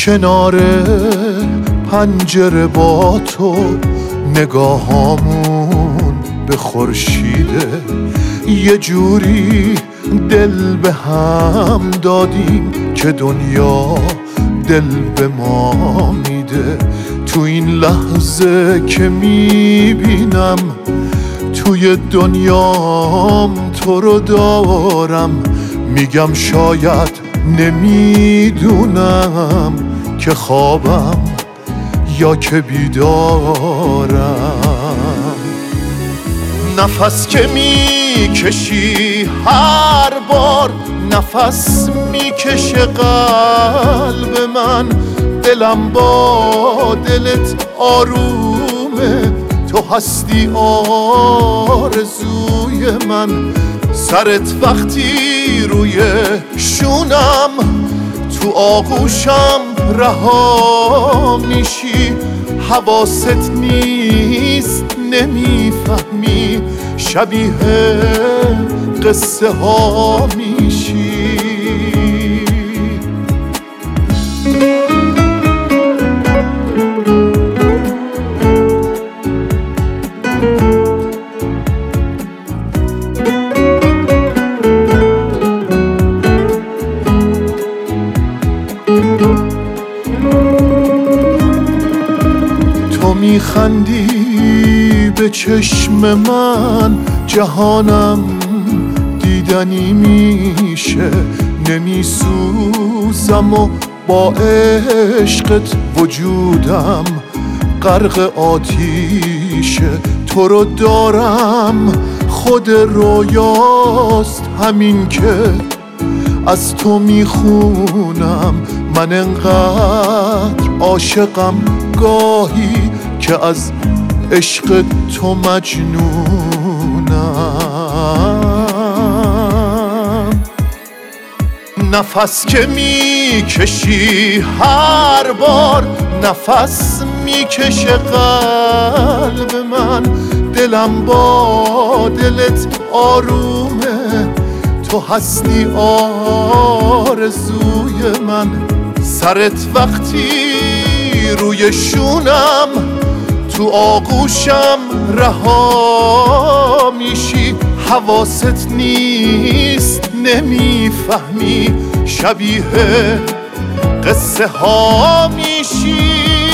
کنار پنجره با تو نگاهامون به خورشیده، یه جوری دل به هم دادیم که دنیا دل به ما میده. تو این لحظه که میبینم توی دنیام تو رو دارم، میگم شاید نمیدونم که خوابم یا که بیدارم. نفس که میکشی هر بار نفس میکشه قلب من، دلم با دلت آرومه، تو هستی آرزوی من. سرت وقتی روی شونم تو آغوشم رها میشی، حواست نیست نمیفهمی، شبیه قصه ها میشی. تو میخندی به چشم من، جهانم دیدنی میشه، نمیسوزم و با عشقت وجودم غرق آتیشه. تو رو دارم خود رویاست همین که از تو میخونم، من انقدر عاشقم گاهی که از عشق تو مجنونم. نفس که میکشی هر بار نفس میکشه قلب من، دلم با دلت آرومه، تو هستی آرزوی من. سرت وقتی روی شونم تو آغوشم رها میشی، حواست نیست نمیفهمی، شبیه قصه ها میشی.